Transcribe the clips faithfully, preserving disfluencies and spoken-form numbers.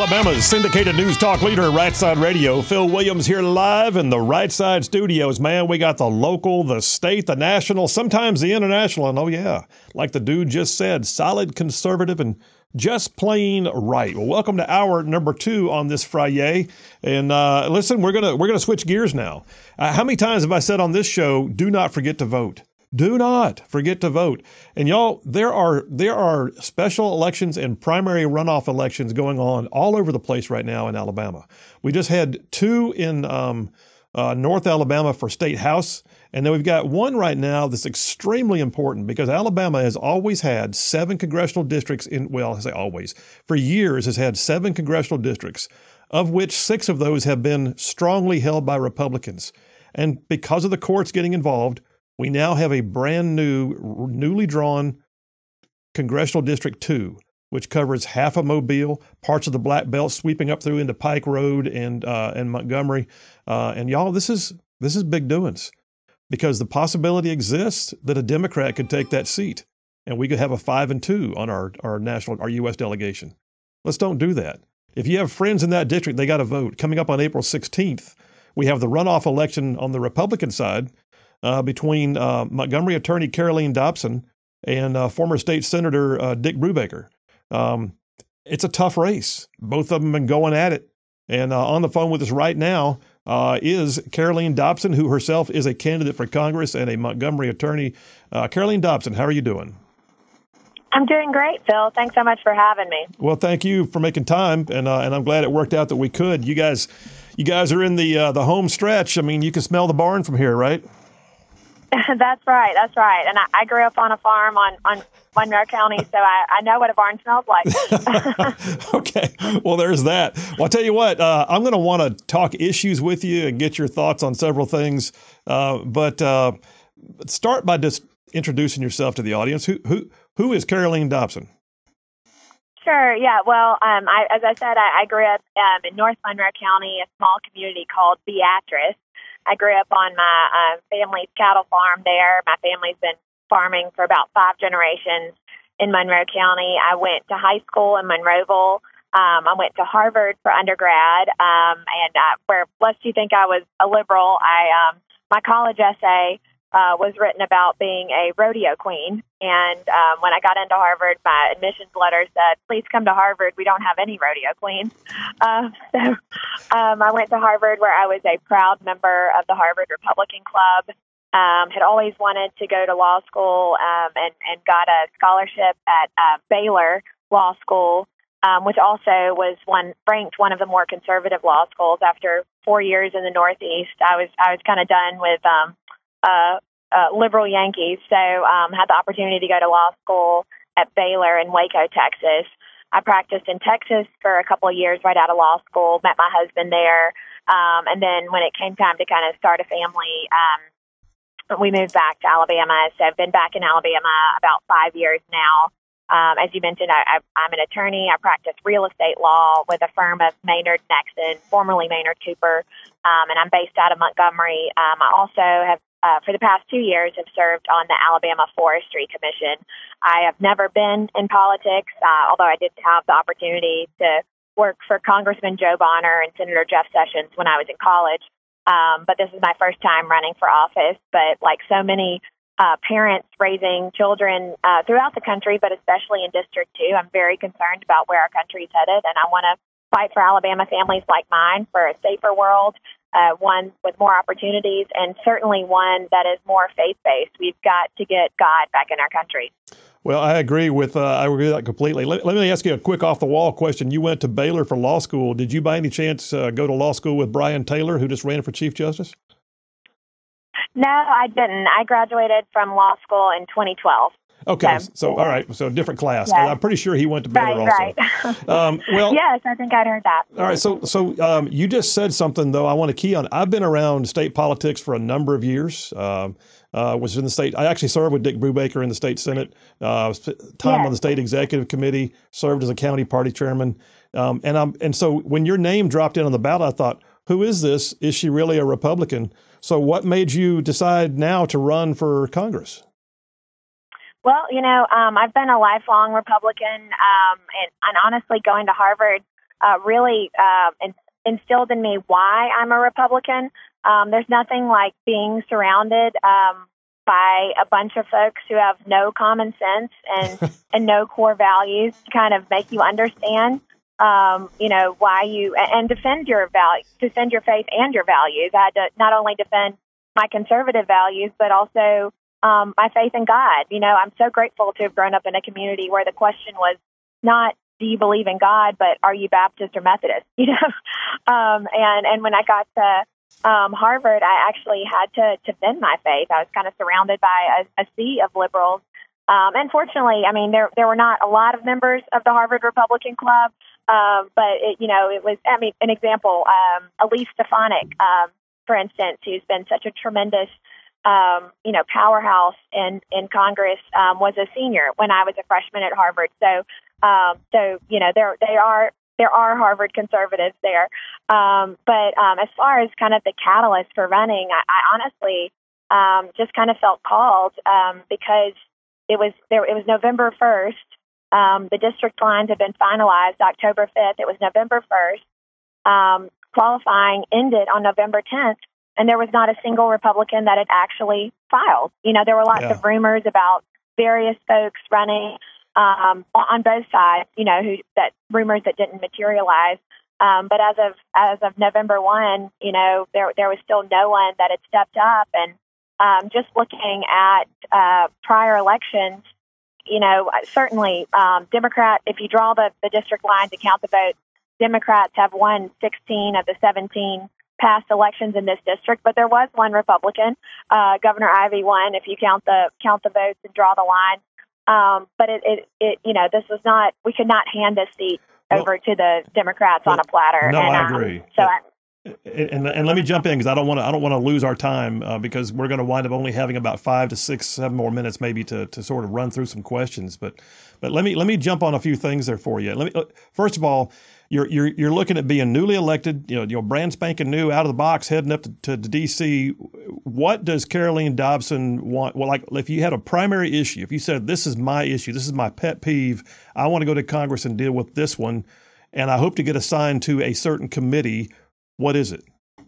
Alabama's syndicated news talk leader, Right Side Radio. Phil Williams here live in the Right Side studios. Man, we got the local, the state, the national, sometimes the international. And oh, yeah, like the dude just said, solid conservative and just plain right. Well, welcome to hour number two on this Friday. And uh, listen, we're gonna we're gonna switch gears now. Uh, how many times have I said on this show, do not forget to vote? Do not forget to vote. And y'all, there are there are special elections and primary runoff elections going on all over the place right now in Alabama. We just had two in um, uh, North Alabama for state house. And then we've got one right now that's extremely important because Alabama has always had seven congressional districts in, well, I say always, for years has had seven congressional districts, of which six of those have been strongly held by Republicans. And because of the courts getting involved, we now have a brand new, newly drawn Congressional District two, which covers half of Mobile, parts of the Black Belt sweeping up through into Pike Road and uh, and Montgomery. Uh, and y'all, this is this is big doings because the possibility exists that a Democrat could take that seat and we could have a five and two on our, our national, our U S delegation. Let's don't do that. If you have friends in that district, they got to vote. Coming up on April sixteenth, we have the runoff election on the Republican side. Uh, between uh, Montgomery attorney Caroline Dobson and uh, former state senator uh, Dick Brubaker. Um, it's a tough race. Both of them have been going at it. And uh, on the phone with us right now uh, is Caroline Dobson, who herself is a candidate for Congress and a Montgomery attorney. Uh, Caroline Dobson, how are you doing? I'm doing great, Phil. Thanks so much for having me. Well, thank you for making time, and uh, and I'm glad it worked out that we could. You guys, you guys are in the uh, the home stretch. I mean, you can smell the barn from here, right? That's right. That's right. And I, I grew up on a farm on, on Monroe County, so I, I know what a barn smells like. Okay. Well, there's that. Well, I'll tell you what, uh, I'm going to want to talk issues with you and get your thoughts on several things. Uh, but uh, start by just introducing yourself to the audience. Who who who is Caroline Dobson? Sure. Yeah. Well, um, I, as I said, I, I grew up um, in North Monroe County, a small community called Beatrice. I grew up on my uh, family's cattle farm there. My family's been farming for about five generations in Monroe County. I went to high school in Monroeville. Um, I went to Harvard for undergrad, um, and uh, where lest you think I was a liberal, I um, my college essay uh, was written about being a rodeo queen. And um, when I got into Harvard, my admissions letter said, "Please come to Harvard. We don't have any rodeo queens." Uh, so um, I went to Harvard, where I was a proud member of the Harvard Republican Club. Um, had always wanted to go to law school um, and, and got a scholarship at uh, Baylor Law School, um, which also was one ranked one of the more conservative law schools. After four years in the Northeast, I was I was kind of done with um, uh, uh, liberal Yankees. So um, had the opportunity to go to law school at Baylor in Waco, Texas. I practiced in Texas for a couple of years right out of law school, met my husband there. Um, and then when it came time to kind of start a family, um, we moved back to Alabama. So I've been back in Alabama about five years now. Um, as you mentioned, I, I, I'm an attorney. I practice real estate law with a firm of Maynard Nexen, formerly Maynard Cooper, um, and I'm based out of Montgomery. Um, I also have, uh, for the past two years, have served on the Alabama Forestry Commission. I have never been in politics, uh, although I did have the opportunity to work for Congressman Joe Bonner and Senator Jeff Sessions when I was in college. Um, but this is my first time running for office. But like so many uh, parents raising children uh, throughout the country, but especially in District two, I'm very concerned about where our country is headed. And I want to fight for Alabama families like mine for a safer world, uh, one with more opportunities, and certainly one that is more faith-based. We've got to get God back in our country. Well, I agree with uh, I agree with that completely. Let, let me ask you a quick off-the-wall question. You went to Baylor for law school. Did you by any chance uh, go to law school with Brian Taylor, who just ran for Chief Justice? No, I didn't. I graduated from law school in twenty twelve. Okay, so, so all right, so different class. Yes. I'm pretty sure he went to Baylor right, also. Right. um, well, yes, I think I'd heard that. All right, so so um, you just said something though I want to key on. I've been around state politics for a number of years. Um, uh, was in the state. I actually served with Dick Brubaker in the state Senate. Uh, time yes. on the state executive committee. Served as a county party chairman. Um, and I'm and so when your name dropped in on the ballot, I thought, who is this? Is she really a Republican? So what made you decide now to run for Congress? Well, you know, um, I've been a lifelong Republican, um, and, and honestly, going to Harvard uh, really uh, in, instilled in me why I'm a Republican. Um, there's nothing like being surrounded um, by a bunch of folks who have no common sense and, and no core values to kind of make you understand, um, you know, why you and defend your value, defend your faith and your values. I had to not only defend my conservative values, but also um, my faith in God. You know, I'm so grateful to have grown up in a community where the question was not, do you believe in God, but are you Baptist or Methodist? You know, um, and and when I got to um, Harvard, I actually had to defend my faith. I was kind of surrounded by a, a sea of liberals. Um, and fortunately, I mean, there there were not a lot of members of the Harvard Republican Club, um, but it, you know, it was. I mean, an example, um, Elise Stefanik, um, for instance, who's been such a tremendous, um, you know, powerhouse in in Congress, um, was a senior when I was a freshman at Harvard. So, um, so you know, there they are. There are Harvard conservatives there. Um, but um, as far as kind of the catalyst for running, I, I honestly um, just kind of felt called um, because it was there. It was November first. Um, the district lines had been finalized October fifth. It was November first. Um, qualifying ended on November tenth, and there was not a single Republican that had actually filed. You know, there were lots Yeah. of rumors about various folks running Um, on both sides, you know, who that rumors that didn't materialize. Um, but as of as of November first, you know, there there was still no one that had stepped up. And um, just looking at uh, prior elections, you know, certainly um, Democrat. If you draw the, the district line to count the votes, Democrats have won sixteen of the seventeen past elections in this district. But there was one Republican, uh, Governor Ivey won. If you count the count the votes and draw the line. Um, but it, it, it, you know, this was not, we could not hand this seat Well, over to the Democrats well, on a platter. no, and, I um, agree. So I, And, and, and let me jump in because I don't want to. I don't want to lose our time uh, because we're going to wind up only having about five to six, seven more minutes, maybe to to sort of run through some questions. But but let me let me jump on a few things there for you. Let me uh, first of all, you're you're you're looking at being newly elected. You know, you know, brand spanking new, out of the box, heading up to, to, to D C. What does Caroline Dobson want? Well, like if you had a primary issue, if you said this is my issue, this is my pet peeve, I want to go to Congress and deal with this one, and I hope to get assigned to a certain committee. What is it?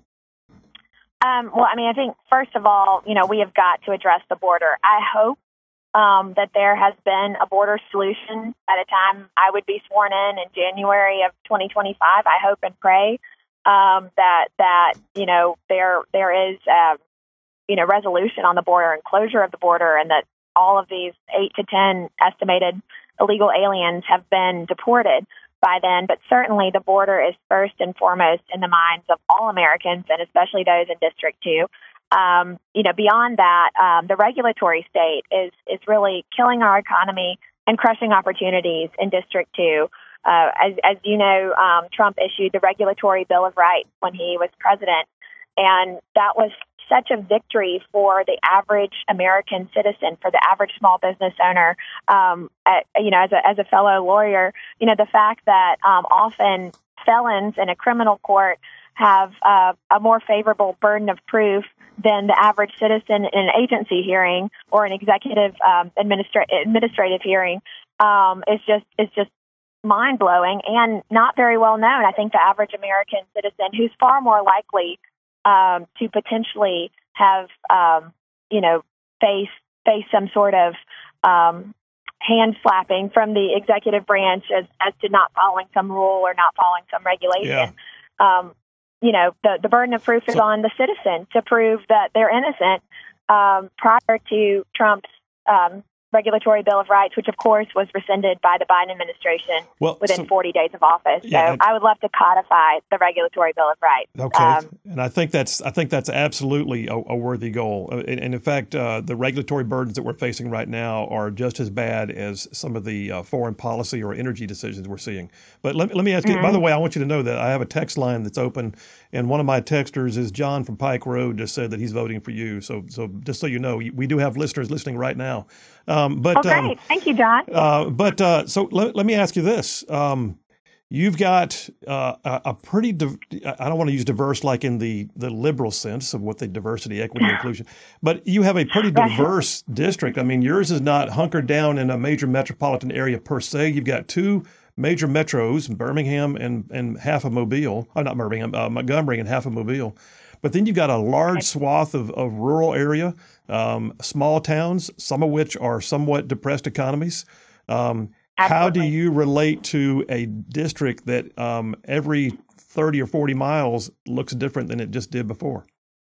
um, well, I mean, I think first of all, you know, we have got to address the border. I hope um, that there has been a border solution by the time I would be sworn in in January of twenty twenty-five. I hope and pray um, that that you know there there is uh, you know resolution on the border and closure of the border, and that all of these eight to ten estimated illegal aliens have been deported by then. But certainly the border is first and foremost in the minds of all Americans, and especially those in District two. Um, you know, beyond that, um, the regulatory state is is really killing our economy and crushing opportunities in District two. Uh, as, as you know, um, Trump issued the Regulatory Bill of Rights when he was president, and that was such a victory for the average American citizen, for the average small business owner. Um, uh, you know, as a as a fellow lawyer, you know, the fact that um, often felons in a criminal court have uh, a more favorable burden of proof than the average citizen in an agency hearing or an executive um, administra- administrative hearing um, is just is just mind blowing and not very well known. I think the average American citizen, who's far more likely Um, to potentially have, um, you know, face face some sort of um, hand slapping from the executive branch as, as to not following some rule or not following some regulation. Yeah. Um, you know, the, the burden of proof is So- on the citizen to prove that they're innocent um, prior to Trump's um, Regulatory Bill of Rights, which of course was rescinded by the Biden administration Well, within so- forty days of office. Yeah, so and- I would love to codify the Regulatory Bill of Rights. Okay, Um, and I think that's I think that's absolutely a, a worthy goal. Uh, And, and in fact, uh, the regulatory burdens that we're facing right now are just as bad as some of the uh, foreign policy or energy decisions we're seeing. But let, let me ask you. By the way, I want you to know that I have a text line that's open, and one of my texters is John from Pike Road. Just said that he's voting for you. So, so just so you know, we do have listeners listening right now. Um, but oh, great. um, Thank you, John. uh, but uh, so let, let me ask you this. Um, you've got uh, a, a pretty, div- I don't want to use diverse like in the, the liberal sense of what the diversity, equity, inclusion, but you have a pretty diverse district. I mean, yours is not hunkered down in a major metropolitan area per se. You've got two major metros, Birmingham and, and half of Mobile, oh, not Birmingham, uh, Montgomery and half of Mobile. But then you've got a large swath of, of rural area, um, small towns, some of which are somewhat depressed economies. Um, how do you relate to a district that um, every thirty or forty miles looks different than it just did before?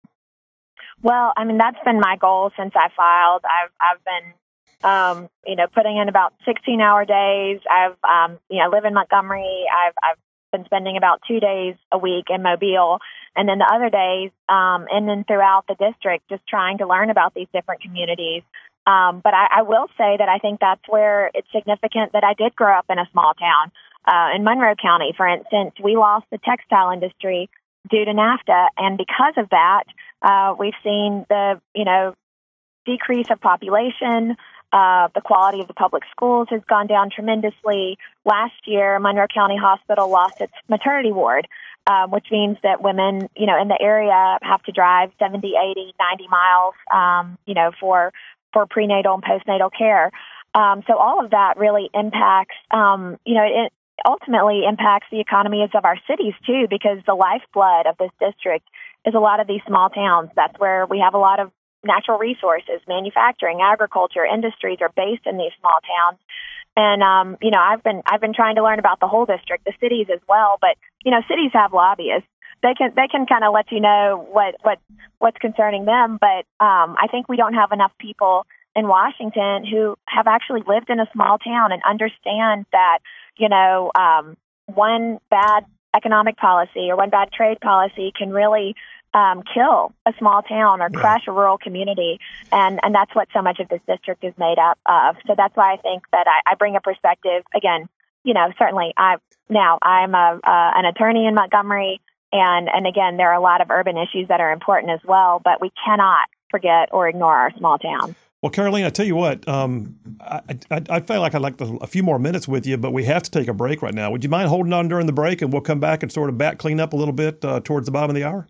Well, I mean, that's been my goal since I filed. I've I've been, um, you know, putting in about sixteen hour days. I've, um, you know, live in Montgomery. I've I've been spending about two days a week in Mobile, and then the other days, um, and then throughout the district, just trying to learn about these different communities. Um, but I, I will say that I think that's where it's significant that I did grow up in a small town. Uh, in Monroe County, for instance, we lost the textile industry due to NAFTA, and because of that, uh, we've seen the, you know, decrease of population. Uh, the quality of the public schools has gone down tremendously. Last year, Monroe County Hospital lost its maternity ward, um, which means that women, you know, in the area have to drive seventy, eighty, ninety miles, um, you know, for for prenatal and postnatal care. Um, so all of that really impacts, um, you know, it ultimately impacts the economies of our cities too, because the lifeblood of this district is a lot of these small towns. That's where we have a lot of natural resources, manufacturing, agriculture, industries are based in these small towns. And, um, you know, I've been, I've been trying to learn about the whole district, the cities as well. But, you know, cities have lobbyists. They can, they can kind of let you know what, what, what's concerning them. But, um, I think we don't have enough people in Washington who have actually lived in a small town and understand that, you know, um, one bad economic policy or one bad trade policy can really um, kill a small town or crush a rural community. And, and that's what so much of this district is made up of. So that's why I think that I, I bring a perspective. Again, you know, certainly I now I'm a, uh, an attorney in Montgomery. And, and again, there are a lot of urban issues that are important as well, but we cannot forget or ignore our small town. Well, Caroline, I tell you what, um, I, I, I feel like I'd like to, a few more minutes with you, but we have to take a break right now. Would you mind holding on during the break, and we'll come back and sort of back clean up a little bit uh, towards the bottom of the hour?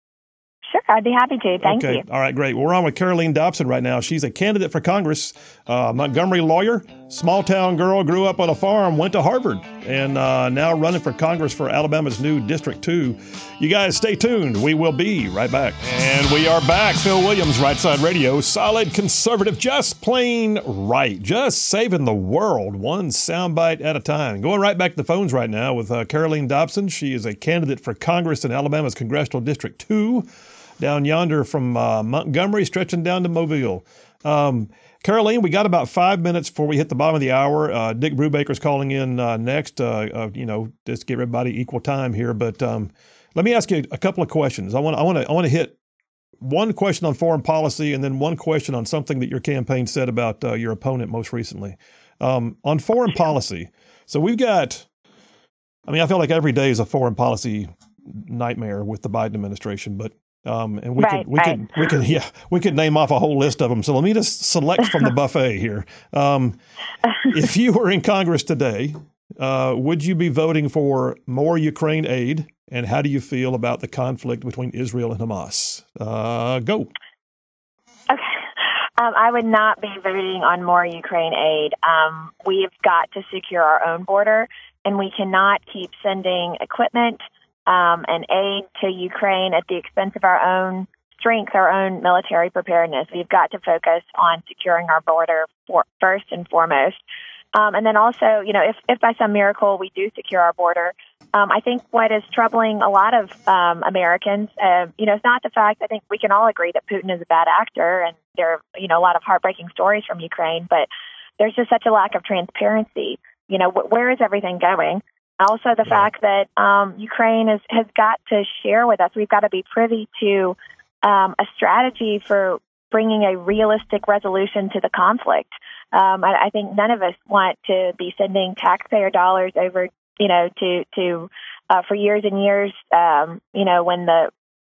Sure, I'd be happy to. Thank okay. you. All right, great. Well, we're on with Caroline Dobson right now. She's a candidate for Congress, uh, Montgomery lawyer, small-town girl, grew up on a farm, went to Harvard, and uh, now running for Congress for Alabama's new District two. You guys stay tuned. We will be right back. And we are back. Phil Williams, Right Side Radio. Solid conservative, just plain right. Just saving the world, one soundbite at a time. Going right back to the phones right now with uh, Caroline Dobson. She is a candidate for Congress in Alabama's Congressional District two. Down yonder from uh, Montgomery, stretching down to Mobile. Um, Caroline, we got about five minutes before we hit the bottom of the hour. Uh, Dick Brubaker's calling in uh, next. Uh, uh, you know, just give everybody equal time here. But um, let me ask you a couple of questions. I want, I want to, I want to hit one question on foreign policy, and then one question on something that your campaign said about uh, your opponent most recently. Um, on foreign policy, so we've got. I mean, I feel like every day is a foreign policy nightmare with the Biden administration, but. Um, and we right, could, we right. could, we could, yeah, we could name off a whole list of them. So let me just select from the buffet here. Um, if you were in Congress today, uh, would you be voting for more Ukraine aid? And how do you feel about the conflict between Israel and Hamas? Uh, go. Okay. Um, I would not be voting on more Ukraine aid. Um, we've got to secure our own border, and we cannot keep sending equipment Um, and aid to Ukraine at the expense of our own strength, our own military preparedness. We've got to focus on securing our border for, first and foremost. Um, and then also, you know, if, if by some miracle we do secure our border, um, I think what is troubling a lot of um, Americans, uh, you know, it's not the fact, I think we can all agree that Putin is a bad actor, and there are, you know, a lot of heartbreaking stories from Ukraine, but there's just such a lack of transparency. You know, wh- where is everything going? Also, the yeah. fact that um, Ukraine is, has got to share with us, we've got to be privy to um, a strategy for bringing a realistic resolution to the conflict. Um, I, I think none of us want to be sending taxpayer dollars over, you know, to to uh, for years and years, um, you know, when the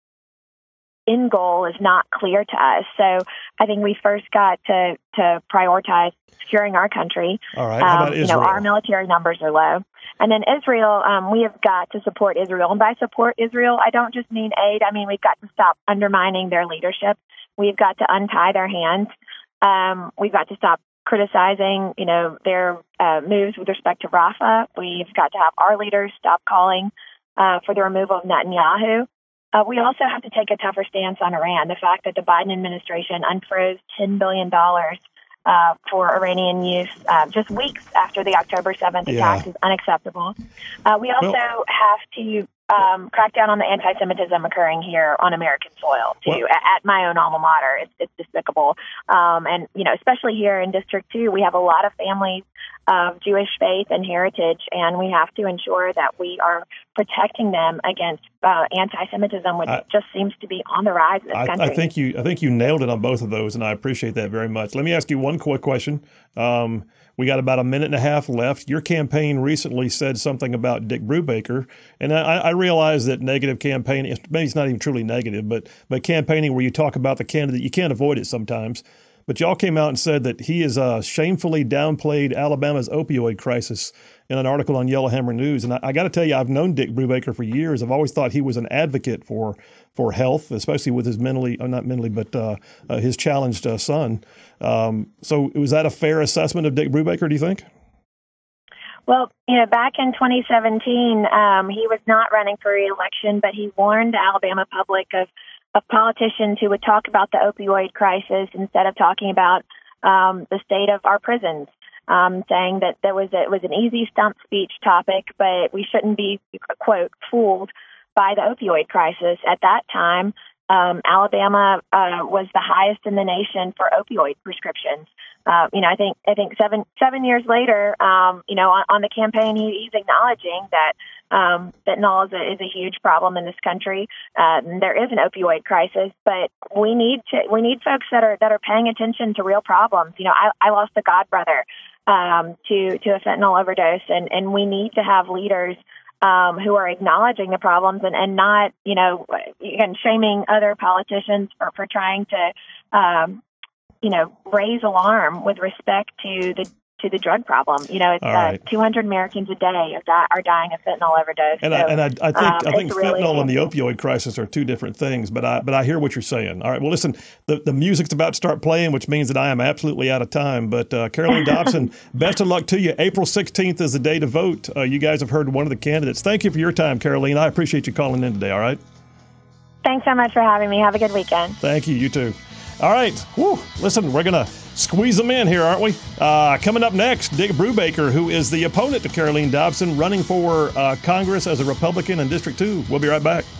end goal is not clear to us. So I think we first got to to prioritize securing our country. All right. How about um, Israel? You know, our military numbers are low. And then Israel, um, we have got to support Israel. And by support Israel, I don't just mean aid. I mean, we've got to stop undermining their leadership. We've got to untie their hands. Um, we've got to stop criticizing, you know, their uh, moves with respect to Rafah. We've got to have our leaders stop calling uh, for the removal of Netanyahu. Uh, we also have to take a tougher stance on Iran. The fact that the Biden administration unfroze ten billion dollars uh, for Iranian use uh, just weeks after the October seventh yeah. attacks is unacceptable. Uh, we also well, have to um, crack down on the anti-Semitism occurring here on American soil, too, well, at, at my own alma mater. It's, it's despicable. Um, and, you know, especially here in District two, we have a lot of families of Jewish faith and heritage, and we have to ensure that we are protecting them against uh, anti-Semitism, which I, just seems to be on the rise in this I, country. I think you, I think you nailed it on both of those, and I appreciate that very much. Let me ask you one quick question. Um, we got about a minute and a half left. Your campaign recently said something about Dick Brubaker, and I, I realize that negative campaigning, maybe it's not even truly negative, but but campaigning where you talk about the candidate, you can't avoid it sometimes. But y'all came out and said that he has uh, shamefully downplayed Alabama's opioid crisis in an article on Yellowhammer News. And I, I got to tell you, I've known Dick Brubaker for years. I've always thought he was an advocate for for health, especially with his mentally, uh, not mentally, but uh, uh, his challenged uh, son. Um, so was that a fair assessment of Dick Brubaker, do you think? Well, you know, back in twenty seventeen, um, he was not running for re-election, but he warned the Alabama public of of politicians who would talk about the opioid crisis instead of talking about um, the state of our prisons, um, saying that there was a, it was an easy stump speech topic, but we shouldn't be, quote, fooled by the opioid crisis. At that time, um, Alabama uh, was the highest in the nation for opioid prescriptions. Uh, you know, I think I think seven seven years later, um, you know, on, on the campaign, he, he's acknowledging that um, fentanyl is a, is a huge problem in this country. Uh, there is an opioid crisis, but we need to we need folks that are that are paying attention to real problems. You know, I, I lost a godbrother um, to to a fentanyl overdose, and, and we need to have leaders um, who are acknowledging the problems and, and not, you know, again, shaming other politicians for, for trying to. Um, you know, raise alarm with respect to the to the drug problem. You know, it's right. uh, two hundred Americans a day are, di- are dying of fentanyl overdose. And, so, I, and I, I think um, I think really fentanyl and the opioid crisis are two different things. But I but I hear what you're saying. All right. Well, listen, the, the music's about to start playing, which means that I am absolutely out of time. But uh, Caroline Dobson, best of luck to you. April sixteenth is the day to vote. Uh, you guys have heard one of the candidates. Thank you for your time, Caroline. I appreciate you calling in today. All right. Thanks so much for having me. Have a good weekend. Thank you. You too. All right. Whew. Listen, we're going to squeeze them in here, aren't we? Uh, coming up next, Dick Brubaker, who is the opponent to Caroline Dobson, running for uh, Congress as a Republican in District two. We'll be right back.